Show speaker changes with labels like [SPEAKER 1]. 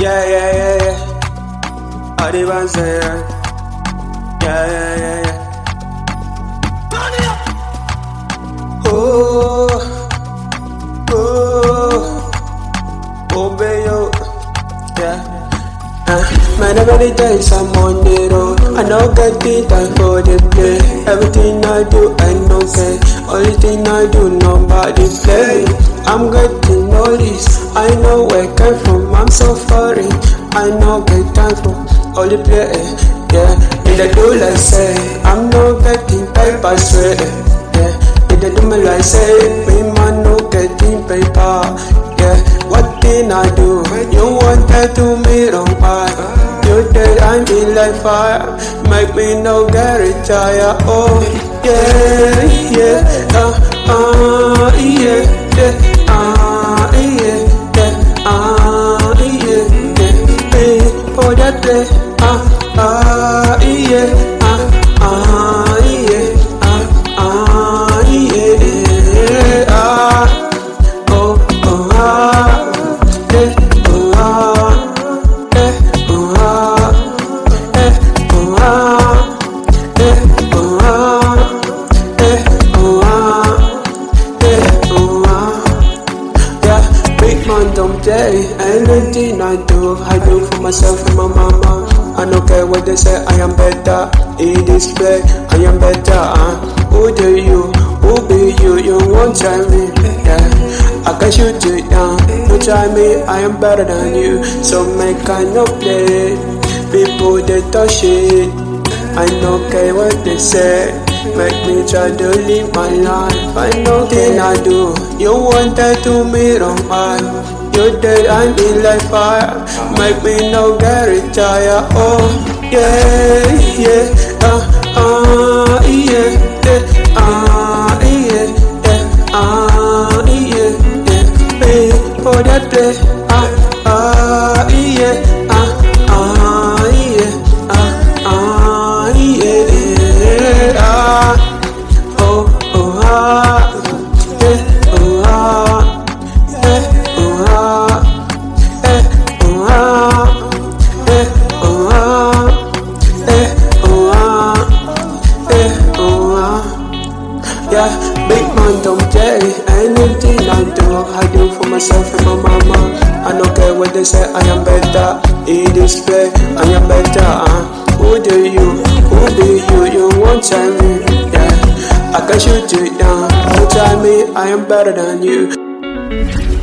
[SPEAKER 1] yeah. All the ones there. Yeah. Oh, baby, yeah. Many days I'm on the road. I know get the time for the play. Everything I do, I know pay. Only thing I do, nobody play. I'm getting all this. I know where I came from. I'm so sorry. I know get time for all the play. Yeah, in the do like say, I'm not getting paper straight. Yeah, in the do me like say, me man no getting paper. Yeah, what did I do? You wanted to me wrong. You did, I'm in like fire. Make me no get retired. Oh, yeah. Yeah. Hey, for that day. Anything I do for myself and my mama. I don't care what they say, I am better. In this play, I am better. Who do you? Who be you? You won't try me. Yeah, I can shoot you down. You try me, I am better than you. So make I no play. People they touch it. I don't care what they say. Make me try to live my life. I know thing I do. You wanted to me wrong. You dead, I'm in like fire. Make me no get retired. Oh, yeah. Pay for that play. Yeah, big man don't care. Anything I do for myself and my mama. I don't care what they say, I am better. In this play, I am better. Who do you? Who be you? You won't try me. Yeah, I can shoot you down. You try me, I am better than you.